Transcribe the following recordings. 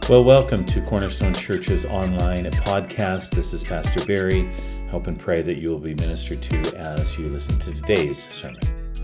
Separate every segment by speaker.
Speaker 1: Well, welcome to Cornerstone Church's online podcast. This is Pastor Barry. Hope and pray that you will be ministered to as you listen to today's sermon.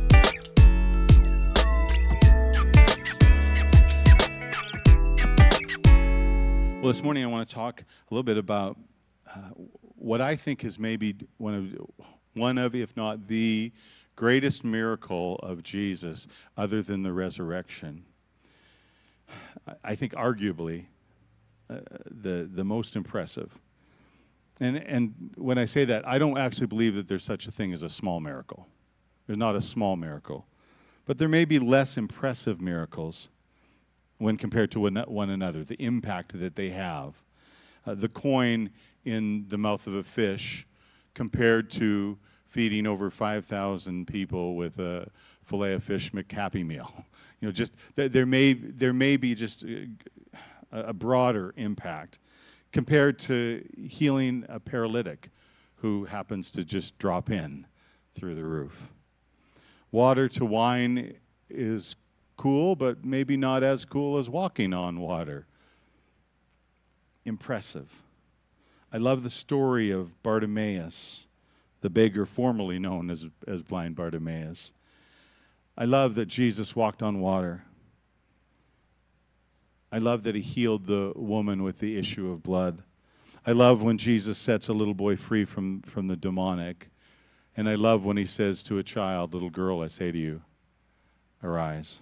Speaker 1: Well, this morning I want to talk a little bit about what I think is maybe one of, if not the greatest miracle of Jesus, other than the resurrection. I think arguably the most impressive. And when I say that, I don't actually believe that there's such a thing as a small miracle. There's not a small miracle. But there may be less impressive miracles when compared to one another, the impact that they have. The coin in the mouth of a fish compared to feeding over 5,000 people with a filet of fish McHappy Meal. You know, just there may be just a broader impact compared to healing a paralytic who happens to just drop in through the roof. Water to wine is cool, but maybe not as cool as walking on water. Impressive. I love the story of Bartimaeus, the beggar formerly known as blind Bartimaeus. I love that Jesus walked on water. I love that he healed the woman with the issue of blood. I love when Jesus sets a little boy free from the demonic. And I love when he says to a child, little girl, I say to you, arise.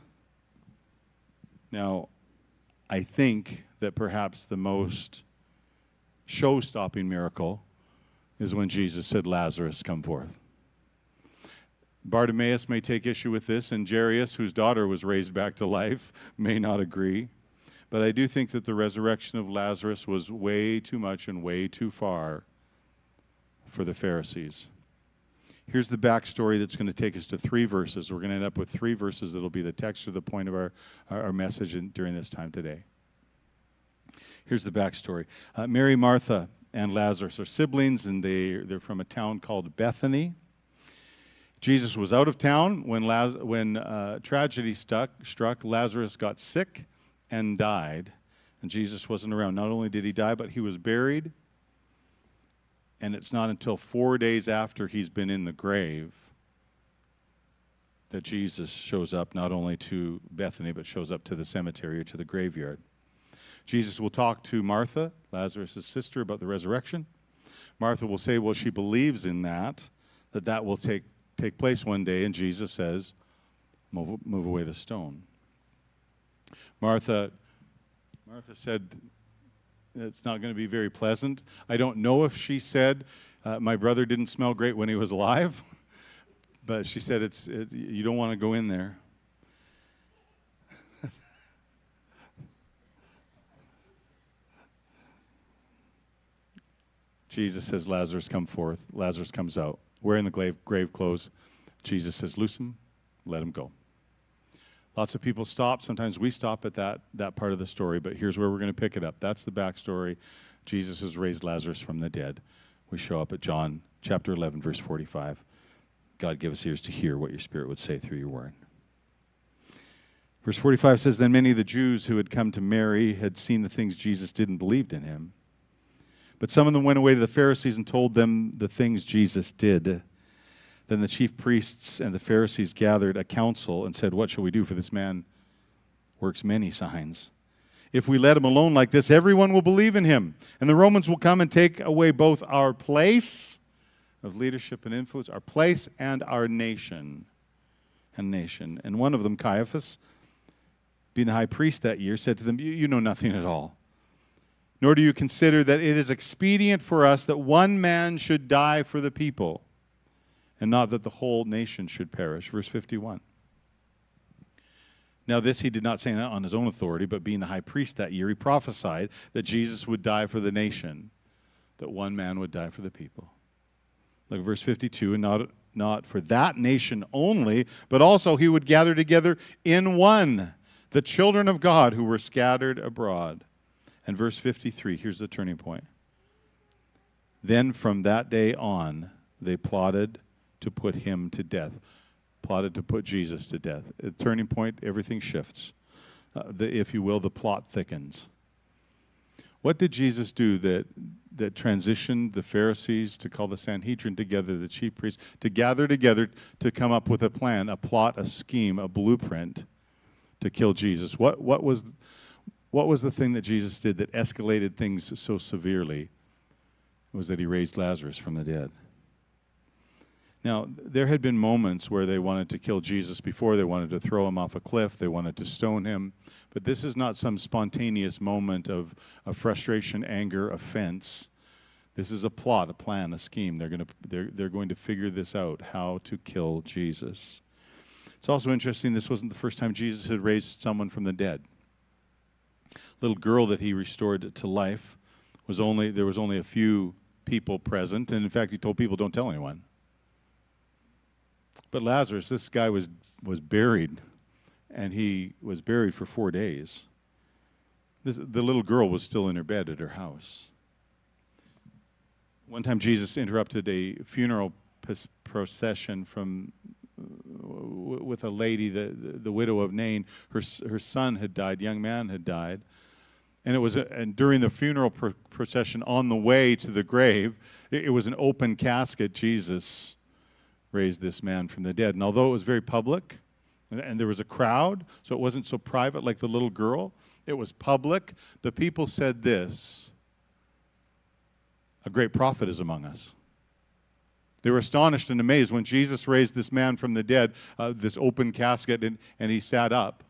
Speaker 1: Now, I think that perhaps the most show-stopping miracle is when Jesus said, Lazarus, come forth. Bartimaeus may take issue with this, and Jairus, whose daughter was raised back to life, may not agree. But I do think that the resurrection of Lazarus was way too much and way too far for the Pharisees. Here's the backstory that's going to take us to 3 verses. We're going to end up with 3 verses that will be the text or the point of our message during this time today. Here's the backstory. Mary, Martha, and Lazarus are siblings, and they're from a town called Bethany. Jesus was out of town when tragedy struck. Lazarus got sick and died, and Jesus wasn't around. Not only did he die, but he was buried, and it's not until 4 days after he's been in the grave that Jesus shows up not only to Bethany, but shows up to the cemetery or to the graveyard. Jesus will talk to Martha, Lazarus' sister, about the resurrection. Martha will say, well, she believes in that will take place one day, and Jesus says, move away the stone. Martha said, it's not going to be very pleasant. I don't know if she said, my brother didn't smell great when he was alive, but she said, you don't want to go in there. Jesus says, Lazarus, come forth. Lazarus comes out, wearing the grave clothes. Jesus says, loose him, let him go. Lots of people stop. Sometimes we stop at that part of the story, but here's where we're going to pick it up. That's the backstory. Jesus has raised Lazarus from the dead. We show up at John chapter 11, verse 45. God, give us ears to hear what your Spirit would say through your word. Verse 45 says, then many of the Jews who had come to Mary had seen the things Jesus did and believed in him. But some of them went away to the Pharisees and told them the things Jesus did. Then the chief priests and the Pharisees gathered a council and said, what shall we do? For this man works many signs. If we let him alone like this, everyone will believe in him. And the Romans will come and take away both our place of leadership and influence, our place and our nation. And one of them, Caiaphas, being the high priest that year, said to them, you know nothing at all. Nor do you consider that it is expedient for us that one man should die for the people, and not that the whole nation should perish. Verse 51. Now this he did not say on his own authority, but being the high priest that year, he prophesied that Jesus would die for the nation, that one man would die for the people. Look at verse 52, and not for that nation only, but also he would gather together in one the children of God who were scattered abroad. And verse 53, here's the turning point. Then from that day on, they plotted to put him to death. Plotted to put Jesus to death. At the turning point, everything shifts. If you will, the plot thickens. What did Jesus do that transitioned the Pharisees to call the Sanhedrin together, the chief priests, to gather together to come up with a plan, a plot, a scheme, a blueprint to kill Jesus? What was the thing that Jesus did that escalated things so severely? It was that he raised Lazarus from the dead. Now, there had been moments where they wanted to kill Jesus before. They wanted to throw him off a cliff. They wanted to stone him. But this is not some spontaneous moment of frustration, anger, offense. This is a plot, a plan, a scheme. They're going to figure this out, how to kill Jesus. It's also interesting, this wasn't the first time Jesus had raised someone from the dead. Little girl that he restored to life, there was only a few people present, and in fact, he told people, don't tell anyone. But Lazarus, this guy was buried, and he was buried for 4 days. The little girl was still in her bed at her house. One time Jesus interrupted a funeral procession with a lady, the widow of Nain. Her son had died, young man had died. And during the funeral procession on the way to the grave, it was an open casket. Jesus raised this man from the dead. And although it was very public, and there was a crowd, so it wasn't so private like the little girl, it was public, the people said this: a great prophet is among us. They were astonished and amazed when Jesus raised this man from the dead, this open casket, and he sat up.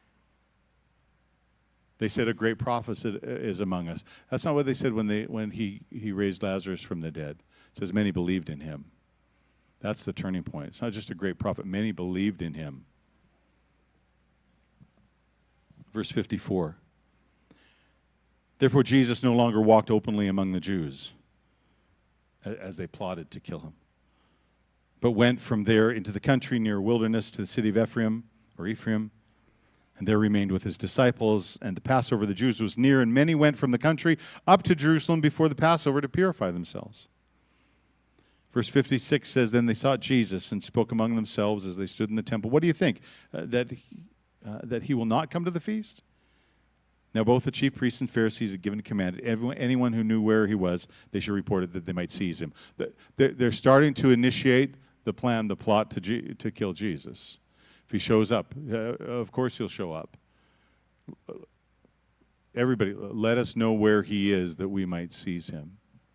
Speaker 1: They said, a great prophet is among us. That's not what they said when he raised Lazarus from the dead. It says many believed in him. That's the turning point. It's not just a great prophet. Many believed in him. Verse 54. Therefore Jesus no longer walked openly among the Jews as they plotted to kill him, but went from there into the country near wilderness to the city of Ephraim, and there remained with his disciples. And the Passover of the Jews was near, and many went from the country up to Jerusalem before the Passover to purify themselves. Verse 56 says, then they sought Jesus and spoke among themselves as they stood in the temple. What do you think? That he will not come to the feast? Now both the chief priests and Pharisees had given a command. Anyone who knew where he was, they should report it, that they might seize him. They're starting to initiate the plan, the plot to kill Jesus. If he shows up, of course he'll show up. Everybody, let us know where he is that we might seize him.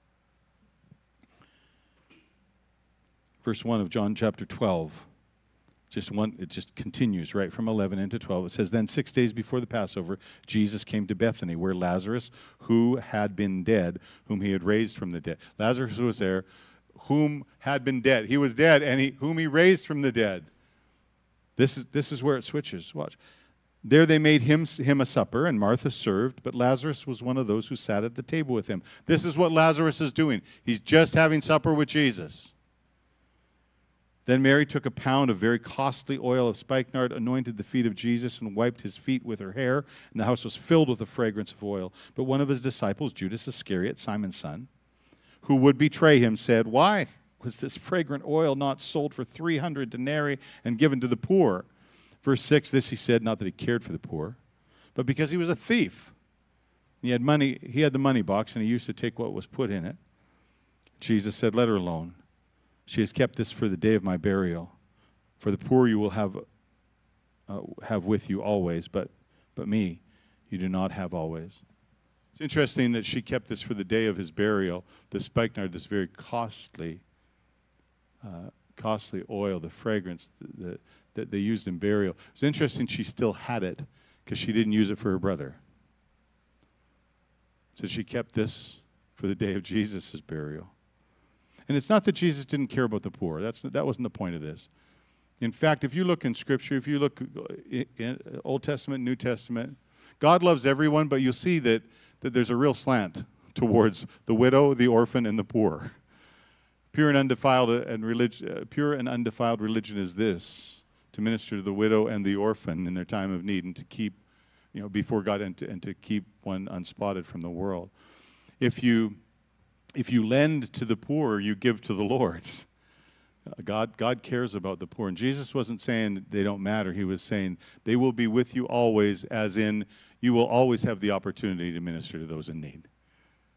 Speaker 1: Verse 1 of John chapter 12. It just continues right from 11 into 12. It says, then 6 days before the Passover, Jesus came to Bethany, where Lazarus, who had been dead, whom he had raised from the dead. Lazarus was there, whom had been dead. He was dead, and whom he raised from the dead. This is where it switches. Watch. There they made him a supper, and Martha served, but Lazarus was one of those who sat at the table with him. This is what Lazarus is doing. He's just having supper with Jesus. Then Mary took a pound of very costly oil of spikenard, anointed the feet of Jesus, and wiped his feet with her hair, and the house was filled with the fragrance of oil. But one of his disciples, Judas Iscariot, Simon's son, who would betray him, said, why was this fragrant oil not sold for 300 denarii and given to the poor? Verse 6, this he said, not that he cared for the poor, but because he was a thief. He had the money box, and he used to take what was put in it. Jesus said, let her alone. She has kept this for the day of my burial. For the poor you will have with you always, but me you do not have always. It's interesting that she kept this for the day of his burial, the spikenard, this very costly oil, the fragrance that they used in burial. It's interesting she still had it because she didn't use it for her brother. So she kept this for the day of Jesus' burial. And it's not that Jesus didn't care about the poor. That wasn't the point of this. In fact, if you look in Scripture, if you look in Old Testament, New Testament, God loves everyone, but you'll see that there's a real slant towards the widow, the orphan, and the poor. Pure and undefiled religion is this: to minister to the widow and the orphan in their time of need, and to keep, before God, and to keep one unspotted from the world. If you lend to the poor, you give to the Lord. God cares about the poor. And Jesus wasn't saying they don't matter. He was saying they will be with you always, as in you will always have the opportunity to minister to those in need.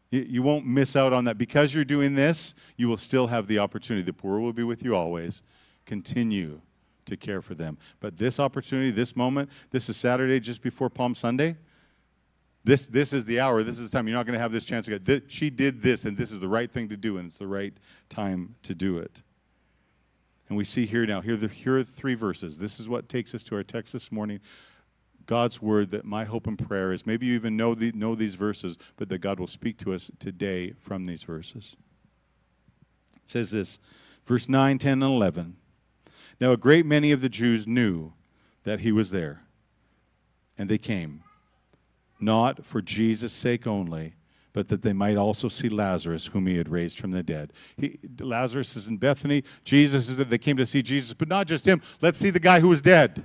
Speaker 1: You won't miss out on that. Because you're doing this, you will still have the opportunity. The poor will be with you always. Continue to care for them. But this opportunity, this moment, this is Saturday just before Palm Sunday. This is the hour. This is the time. You're not going to have this chance again. She did this, and this is the right thing to do, and it's the right time to do it. And we see here now, here are 3 verses. This is what takes us to our text this morning. God's word, that my hope and prayer is, maybe you even know these verses, but that God will speak to us today from these verses. It says this, verse 9, 10, and 11. Now a great many of the Jews knew that he was there, and they came, not for Jesus' sake only, but that they might also see Lazarus, whom he had raised from the dead. Lazarus is in Bethany. Jesus is there. They came to see Jesus, but not just him. Let's see the guy who was dead.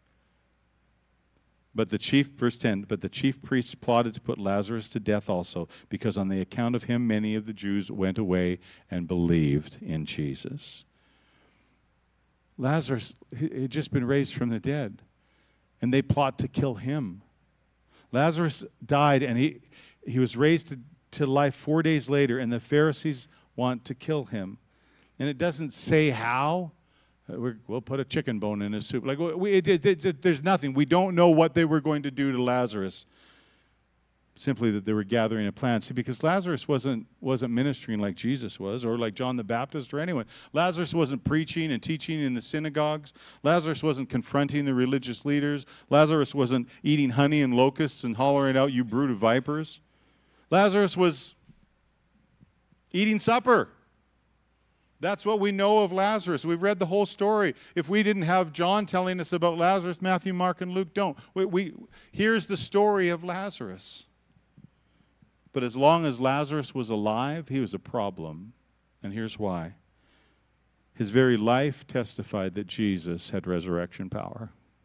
Speaker 1: Verse 10, but the chief priests plotted to put Lazarus to death also, because on the account of him many of the Jews went away and believed in Jesus. Lazarus had just been raised from the dead, and they plot to kill him. Lazarus died, and he was raised to life 4 days later, and the Pharisees want to kill him. And it doesn't say how. We'll put a chicken bone in his soup. There's nothing. We don't know what they were going to do to Lazarus. Simply that they were gathering a plan. See, because Lazarus wasn't ministering like Jesus was, or like John the Baptist, or anyone. Lazarus wasn't preaching and teaching in the synagogues. Lazarus wasn't confronting the religious leaders. Lazarus wasn't eating honey and locusts and hollering out, "You brood of vipers." Lazarus was eating supper. That's what we know of Lazarus. We've read the whole story. If we didn't have John telling us about Lazarus, Matthew, Mark, and Luke don't. Here's the story of Lazarus. But as long as Lazarus was alive, he was a problem. And here's why. His very life testified that Jesus had resurrection power.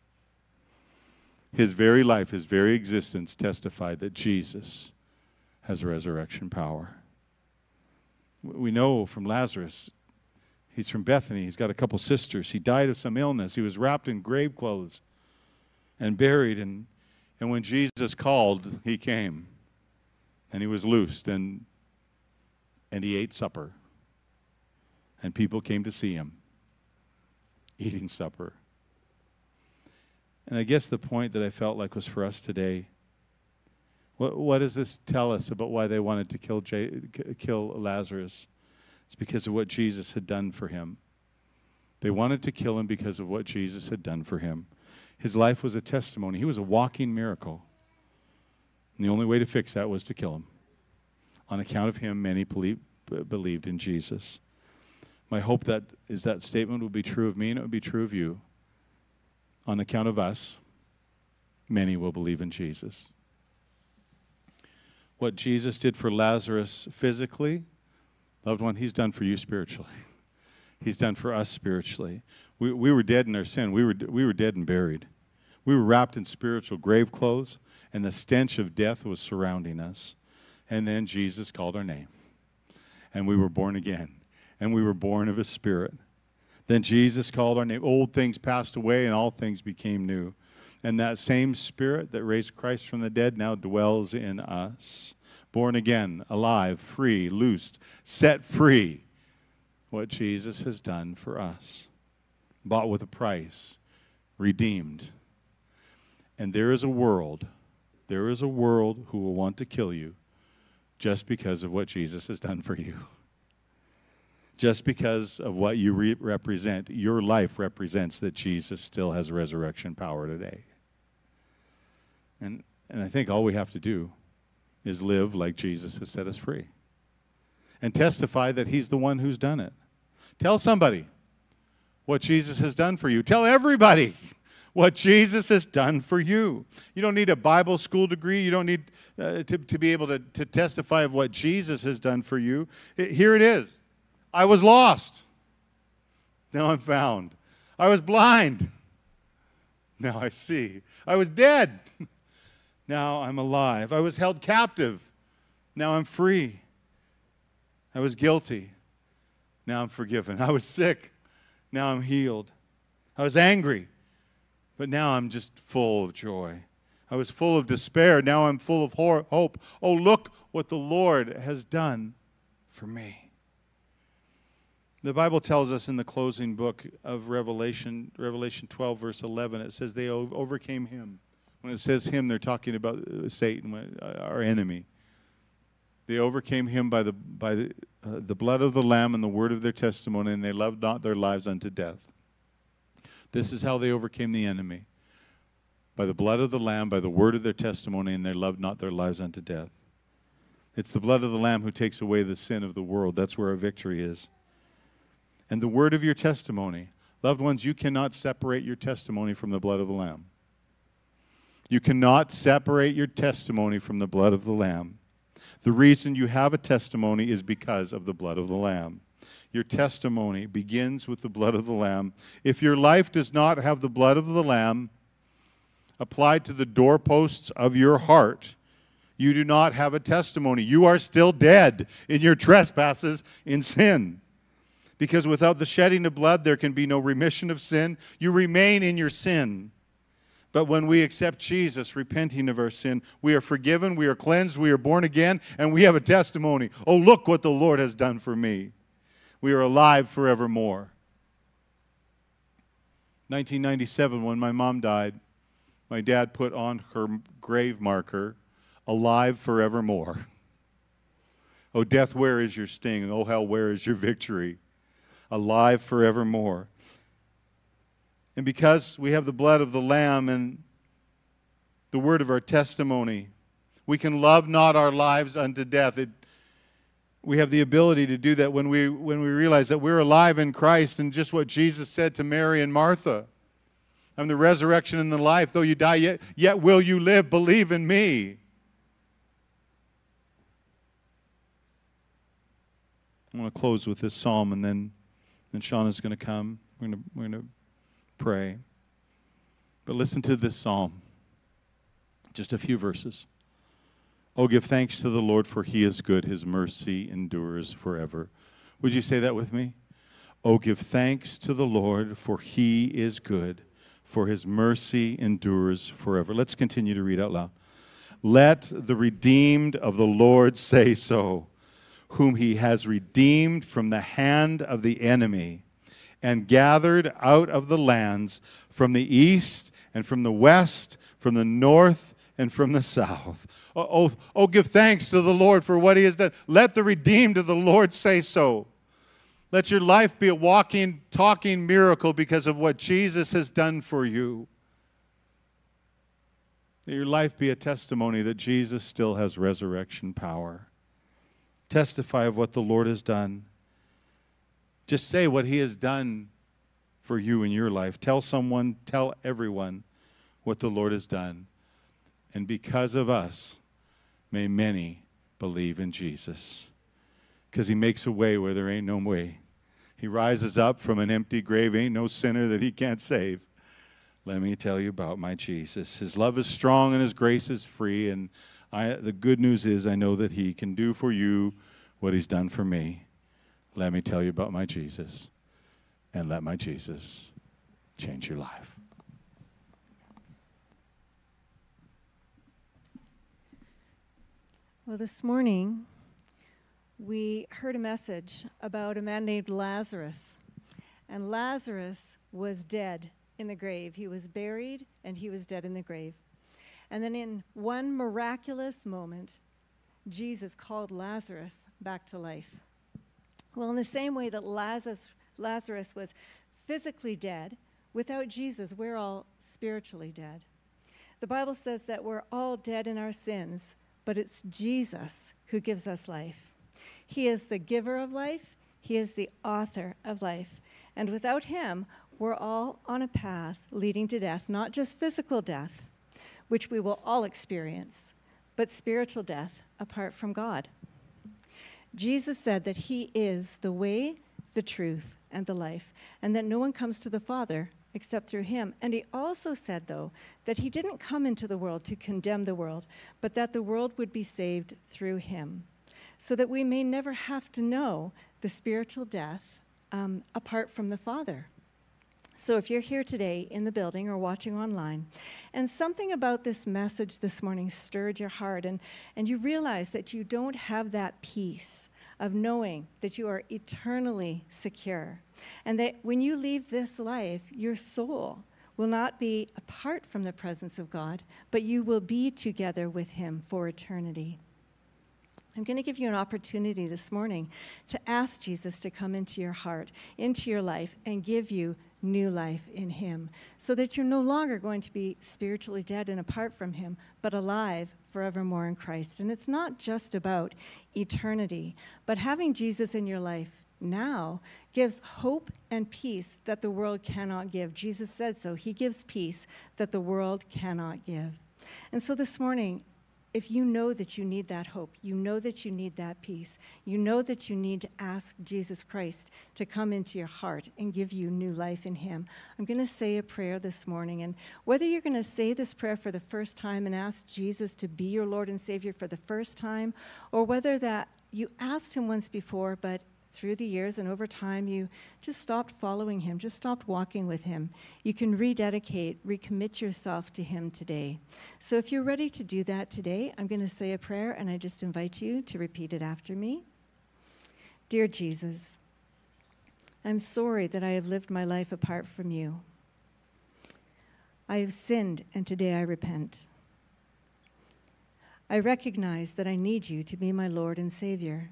Speaker 1: His very life, his very existence testified that Jesus has resurrection power. We know from Lazarus, he's from Bethany. He's got a couple sisters. He died of some illness. He was wrapped in grave clothes and buried. And when Jesus called, he came. And he was loosed. And he ate supper. And people came to see him eating supper. And I guess the point that I felt like was for us today, what does this tell us about why they wanted to kill Lazarus? It's because of what Jesus had done for him. They wanted to kill him because of what Jesus had done for him. His life was a testimony. He was a walking miracle. And the only way to fix that was to kill him. On account of him, many believed in Jesus. My hope is that statement would be true of me and it would be true of you. On account of us, many will believe in Jesus. What Jesus did for Lazarus physically, loved one, he's done for you spiritually. He's done for us spiritually. We were dead in our sin. We were dead and buried. We were wrapped in spiritual grave clothes, and the stench of death was surrounding us. And then Jesus called our name, and we were born again, and we were born of his Spirit. Then Jesus called our name. Old things passed away, and all things became new. And that same Spirit that raised Christ from the dead now dwells in us. Born again, alive, free, loosed, set free. What Jesus has done for us. Bought with a price. Redeemed. And there is a world who will want to kill you just because of what Jesus has done for you. Just because of what you represent, your life represents that Jesus still has resurrection power today. And I think all we have to do is live like Jesus has set us free. And testify that he's the one who's done it. Tell somebody what Jesus has done for you. Tell everybody what Jesus has done for you. You don't need a Bible school degree. You don't need to be able to testify of what Jesus has done for you. Here it is. I was lost. Now I'm found. I was blind. Now I see. I was dead. Now I'm alive. I was held captive. Now I'm free. I was guilty. Now I'm forgiven. I was sick. Now I'm healed. I was angry. But now I'm just full of joy. I was full of despair. Now I'm full of hope. Oh, look what the Lord has done for me. The Bible tells us in the closing book of Revelation 12, verse 11, it says they overcame him. When it says him, they're talking about Satan, our enemy. They overcame him by the blood of the Lamb and the word of their testimony, and they loved not their lives unto death. This is how they overcame the enemy. By the blood of the Lamb, by the word of their testimony, and they loved not their lives unto death. It's the blood of the Lamb who takes away the sin of the world. That's where our victory is. And the word of your testimony. Loved ones, you cannot separate your testimony from the blood of the Lamb. You cannot separate your testimony from the blood of the Lamb. The reason you have a testimony is because of the blood of the Lamb. Your testimony begins with the blood of the Lamb. If your life does not have the blood of the Lamb applied to the doorposts of your heart, you do not have a testimony. You are still dead in your trespasses in sin. Because without the shedding of blood, there can be no remission of sin. You remain in your sin. But when we accept Jesus, repenting of our sin, we are forgiven, we are cleansed, we are born again, and we have a testimony. Oh, look what the Lord has done for me. We are alive forevermore. 1997, when my mom died, my dad put on her grave marker, alive forevermore. Oh, death, where is your sting? Oh, hell, where is your victory? Alive forevermore. And because we have the blood of the Lamb and the word of our testimony, we can love not our lives unto death. We have the ability to do that when we realize that we're alive in Christ, and just what Jesus said to Mary and Martha. I'm the resurrection and the life. Though you die, yet will you live. Believe in me. I want to close with this psalm, and then Shauna's going to come. We're going to pray. But listen to this psalm. Just a few verses. Oh, give thanks to the Lord, for he is good. His mercy endures forever. Would you say that with me? Oh, give thanks to the Lord, for he is good. For his mercy endures forever. Let's continue to read out loud. Let the redeemed of the Lord say so, whom he has redeemed from the hand of the enemy, and gathered out of the lands, from the east and from the west, from the north and from the south. Oh, give thanks to the Lord for what he has done. Let the redeemed of the Lord say so. Let your life be a walking, talking miracle because of what Jesus has done for you. Let your life be a testimony that Jesus still has resurrection power. Testify of what the Lord has done. Just say what he has done for you in your life. Tell someone, tell everyone what the Lord has done. And because of us, may many believe in Jesus. Because he makes a way where there ain't no way. He rises up from an empty grave. Ain't no sinner that he can't save. Let me tell you about my Jesus. His love is strong and his grace is free. And the good news is I know that he can do for you what he's done for me. Let me tell you about my Jesus. And let my Jesus change your life.
Speaker 2: Well, this morning, we heard a message about a man named Lazarus. And Lazarus was dead in the grave. He was buried, and he was dead in the grave. And then in one miraculous moment, Jesus called Lazarus back to life. Well, in the same way that Lazarus was physically dead, without Jesus, we're all spiritually dead. The Bible says that we're all dead in our sins, but it's Jesus who gives us life. He is the giver of life. He is the author of life. And without him, we're all on a path leading to death, not just physical death, which we will all experience, but spiritual death apart from God. Jesus said that he is the way, the truth, and the life, and that no one comes to the Father except through him. And he also said, though, that he didn't come into the world to condemn the world, but that the world would be saved through him, so that we may never have to know the spiritual death apart from the Father. So if you're here today in the building or watching online, and something about this message this morning stirred your heart, and you realize that you don't have that peace of knowing that you are eternally secure, and that when you leave this life, your soul will not be apart from the presence of God, but you will be together with him for eternity. I'm going to give you an opportunity this morning to ask Jesus to come into your heart, into your life, and give you new life in him, so that you're no longer going to be spiritually dead and apart from him, but alive forevermore in Christ. And it's not just about eternity, but having Jesus in your life now gives hope and peace that the world cannot give. Jesus said so. He gives peace that the world cannot give. And so this morning, if you know that you need that hope, you know that you need that peace, you know that you need to ask Jesus Christ to come into your heart and give you new life in him, I'm going to say a prayer this morning. And whether you're going to say this prayer for the first time and ask Jesus to be your Lord and Savior for the first time, or whether that you asked him once before, but through the years and over time, you just stopped following him, just stopped walking with him, you can rededicate, recommit yourself to him today. So if you're ready to do that today, I'm going to say a prayer, and I just invite you to repeat it after me. Dear Jesus, I'm sorry that I have lived my life apart from you. I have sinned, and today I repent. I recognize that I need you to be my Lord and Savior.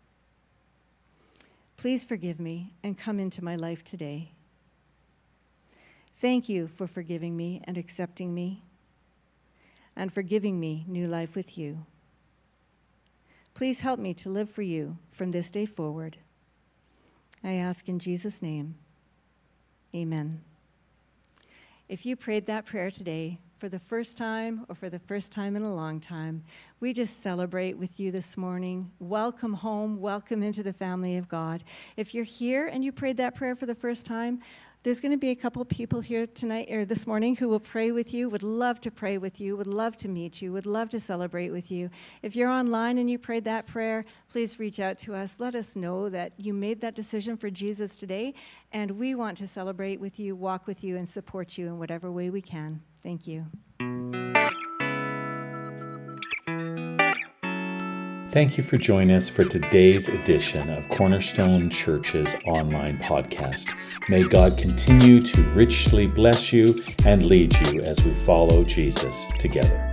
Speaker 2: Please forgive me and come into my life today. Thank you for forgiving me and accepting me, and for giving me new life with you. Please help me to live for you from this day forward. I ask in Jesus' name, amen. If you prayed that prayer today for the first time or for the first time in a long time, we just celebrate with you this morning. Welcome home. Welcome into the family of God. If you're here and you prayed that prayer for the first time, there's going to be a couple people here tonight or this morning who will pray with you, would love to pray with you, would love to meet you, would love to celebrate with you. If you're online and you prayed that prayer, please reach out to us. Let us know that you made that decision for Jesus today, and we want to celebrate with you, walk with you, and support you in whatever way we can. Thank you.
Speaker 3: Thank you for joining us for today's edition of Cornerstone Church's online podcast. May God continue to richly bless you and lead you as we follow Jesus together.